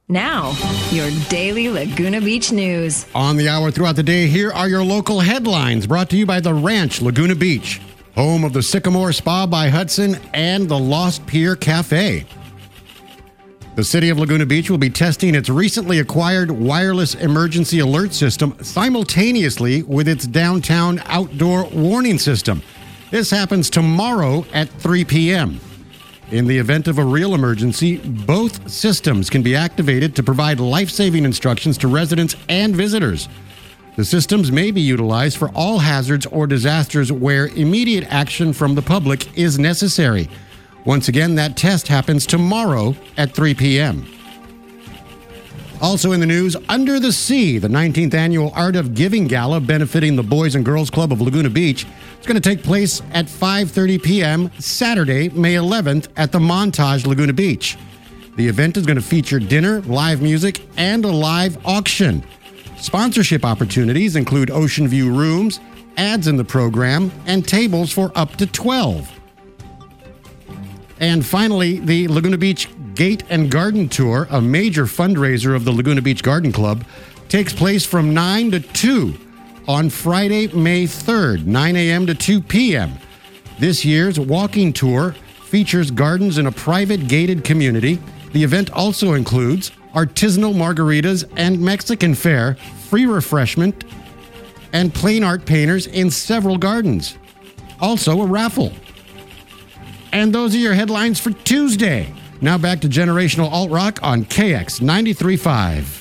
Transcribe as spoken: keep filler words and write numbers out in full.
Now, your daily Laguna Beach news. On the hour throughout the day, here are your local headlines brought to you by The Ranch, Laguna Beach, home of the Sycamore Spa by Hudson and the Lost Pier Cafe. The city of Laguna Beach will be testing its recently acquired wireless emergency alert system simultaneously with its downtown outdoor warning system. This happens tomorrow at three p.m. In the event of a real emergency, both systems can be activated to provide life-saving instructions to residents and visitors. The systems may be utilized for all hazards or disasters where immediate action from the public is necessary. Once again, that test happens tomorrow at three p.m. Also in the news, Under the Sea, the nineteenth annual Art of Giving Gala benefiting the Boys and Girls Club of Laguna Beach. It's going to take place at five thirty p.m. Saturday, May eleventh at the Montage, Laguna Beach. The event is going to feature dinner, live music, and a live auction. Sponsorship opportunities include Ocean View rooms, ads in the program, and tables for up to twelve. And finally, the Laguna Beach Gate and Garden Tour, a major fundraiser of the Laguna Beach Garden Club, takes place from nine to two on Friday, May third, nine a.m. to two p.m. This year's walking tour features gardens in a private gated community. The event also includes artisanal margaritas and Mexican fare, free refreshment, and plain art painters in several gardens. Also a raffle. And those are your headlines for Tuesday. Now back to Generational Alt Rock on K X ninety-three point five.